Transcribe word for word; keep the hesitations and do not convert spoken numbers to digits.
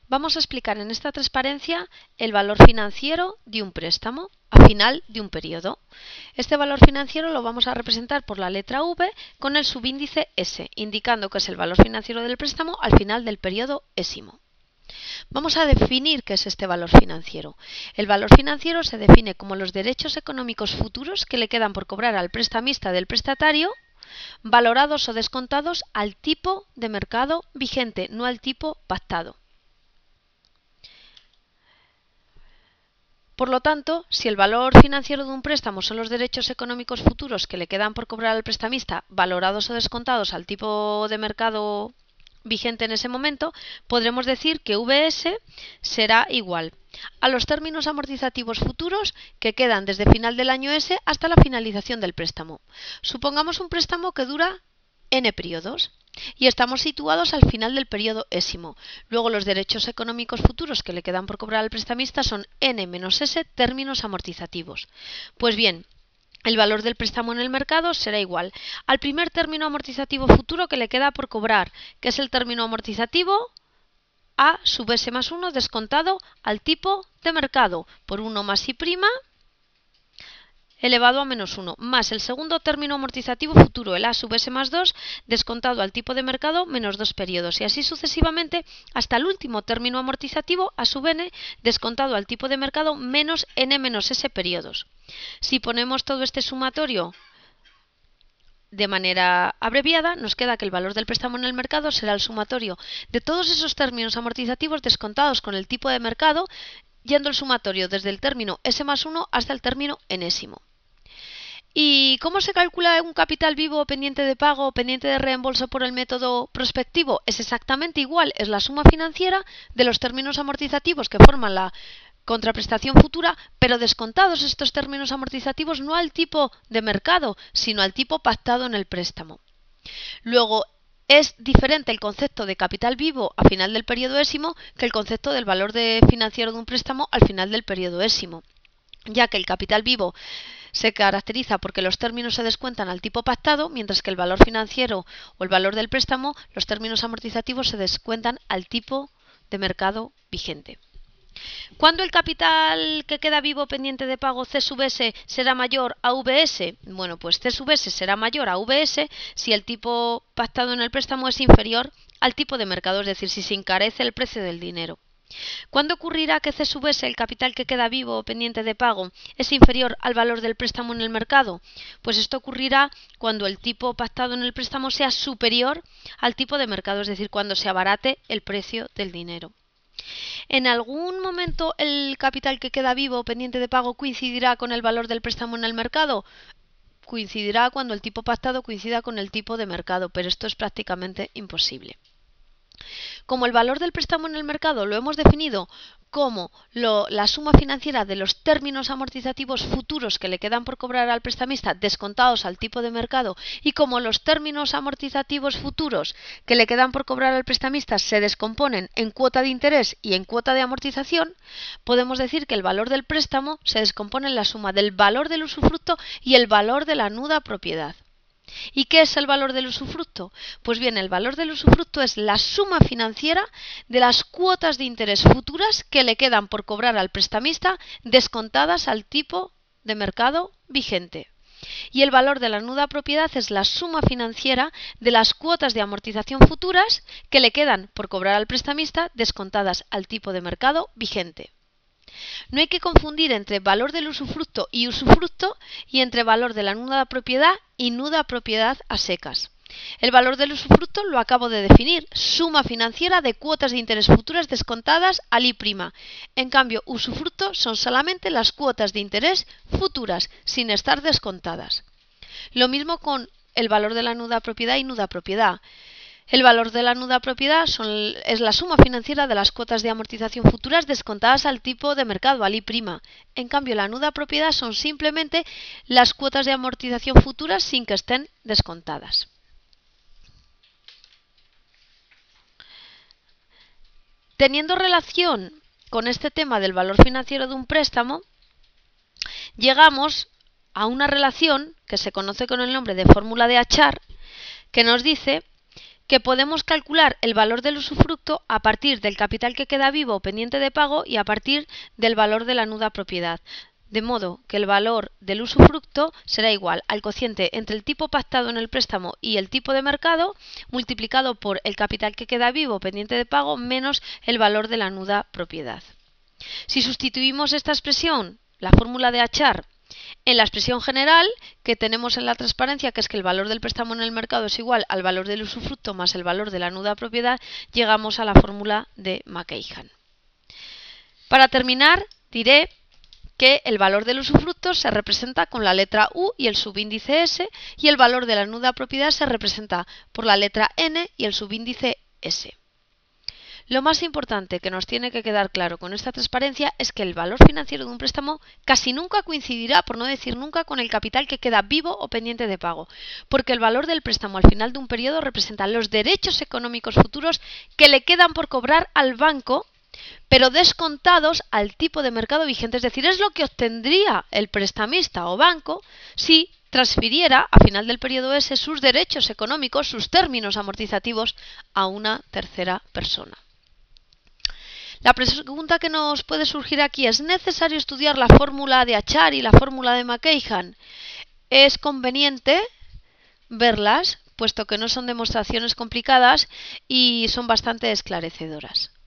Vamos a explicar en esta transparencia el valor financiero de un préstamo a final de un periodo. Este valor financiero lo vamos a representar por la letra V con el subíndice S, indicando que es el valor financiero del préstamo al final del periodo ésimo. Vamos a definir qué es este valor financiero. El valor financiero se define como los derechos económicos futuros que le quedan por cobrar al prestamista del prestatario, valorados o descontados al tipo de mercado vigente, no al tipo pactado. Por lo tanto, si el valor financiero de un préstamo son los derechos económicos futuros que le quedan por cobrar al prestamista, valorados o descontados al tipo de mercado vigente en ese momento, podremos decir que V S será igual a los términos amortizativos futuros que quedan desde final del año S hasta la finalización del préstamo. Supongamos un préstamo que dura N periodos y estamos situados al final del periodo ésimo. Luego los derechos económicos futuros que le quedan por cobrar al prestamista son N menos S términos amortizativos. Pues bien, el valor del préstamo en el mercado será igual al primer término amortizativo futuro que le queda por cobrar, que es el término amortizativo A sub S más uno descontado al tipo de mercado por uno más I' elevado a menos uno, más el segundo término amortizativo futuro, el A sub S más dos, descontado al tipo de mercado menos dos periodos, y así sucesivamente hasta el último término amortizativo, A sub N, descontado al tipo de mercado menos N menos S periodos. Si ponemos todo este sumatorio de manera abreviada, nos queda que el valor del préstamo en el mercado será el sumatorio de todos esos términos amortizativos descontados con el tipo de mercado, yendo el sumatorio desde el término S más uno hasta el término enésimo. ¿Y cómo se calcula un capital vivo pendiente de pago o pendiente de reembolso por el método prospectivo? Es exactamente igual, es la suma financiera de los términos amortizativos que forman la contraprestación futura, pero descontados estos términos amortizativos no al tipo de mercado, sino al tipo pactado en el préstamo. Luego, es diferente el concepto de capital vivo a final del periodo ésimo que el concepto del valor de financiero de un préstamo al final del periodo ésimo, ya que el capital vivo se caracteriza porque los términos se descuentan al tipo pactado, mientras que el valor financiero o el valor del préstamo, los términos amortizativos se descuentan al tipo de mercado vigente. ¿Cuándo el capital que queda vivo pendiente de pago C sub S será mayor a V S? Bueno, pues C sub S será mayor a V S si el tipo pactado en el préstamo es inferior al tipo de mercado, es decir, si se encarece el precio del dinero. ¿Cuándo ocurrirá que C sub S, el capital que queda vivo o pendiente de pago, es inferior al valor del préstamo en el mercado? Pues esto ocurrirá cuando el tipo pactado en el préstamo sea superior al tipo de mercado, es decir, cuando se abarate el precio del dinero. ¿En algún momento el capital que queda vivo o pendiente de pago coincidirá con el valor del préstamo en el mercado? Coincidirá cuando el tipo pactado coincida con el tipo de mercado, pero esto es prácticamente imposible. Como el valor del préstamo en el mercado lo hemos definido como lo, la suma financiera de los términos amortizativos futuros que le quedan por cobrar al prestamista descontados al tipo de mercado, y como los términos amortizativos futuros que le quedan por cobrar al prestamista se descomponen en cuota de interés y en cuota de amortización, podemos decir que el valor del préstamo se descompone en la suma del valor del usufructo y el valor de la nuda propiedad. ¿Y qué es el valor del usufructo? Pues bien, el valor del usufructo es la suma financiera de las cuotas de interés futuras que le quedan por cobrar al prestamista descontadas al tipo de mercado vigente. Y el valor de la nuda propiedad es la suma financiera de las cuotas de amortización futuras que le quedan por cobrar al prestamista descontadas al tipo de mercado vigente. No hay que confundir entre valor del usufructo y usufructo y entre valor de la nuda propiedad y nuda propiedad a secas. El valor del usufructo lo acabo de definir, suma financiera de cuotas de interés futuras descontadas al I'. En cambio, usufructo son solamente las cuotas de interés futuras, sin estar descontadas. Lo mismo con el valor de la nuda propiedad y nuda propiedad. El valor de la nuda propiedad son, es la suma financiera de las cuotas de amortización futuras descontadas al tipo de mercado, al I'. En cambio, la nuda propiedad son simplemente las cuotas de amortización futuras sin que estén descontadas. Teniendo relación con este tema del valor financiero de un préstamo, llegamos a una relación que se conoce con el nombre de fórmula de Achar, que nos dice que podemos calcular el valor del usufructo a partir del capital que queda vivo o pendiente de pago y a partir del valor de la nuda propiedad. De modo que el valor del usufructo será igual al cociente entre el tipo pactado en el préstamo y el tipo de mercado multiplicado por el capital que queda vivo pendiente de pago menos el valor de la nuda propiedad. Si sustituimos esta expresión, la fórmula de Achar, en la expresión general que tenemos en la transparencia, que es que el valor del préstamo en el mercado es igual al valor del usufructo más el valor de la nuda propiedad, llegamos a la fórmula de McKeithan. Para terminar, diré que el valor del usufructo se representa con la letra U y el subíndice S, y el valor de la nuda propiedad se representa por la letra N y el subíndice S. Lo más importante que nos tiene que quedar claro con esta transparencia es que el valor financiero de un préstamo casi nunca coincidirá, por no decir nunca, con el capital que queda vivo o pendiente de pago, porque el valor del préstamo al final de un periodo representa los derechos económicos futuros que le quedan por cobrar al banco, pero descontados al tipo de mercado vigente, es decir, es lo que obtendría el prestamista o banco si transfiriera a final del periodo ese sus derechos económicos, sus términos amortizativos a una tercera persona. La pregunta que nos puede surgir aquí: ¿es necesario estudiar la fórmula de Achar y la fórmula de McKeithan? Es conveniente verlas, puesto que no son demostraciones complicadas y son bastante esclarecedoras.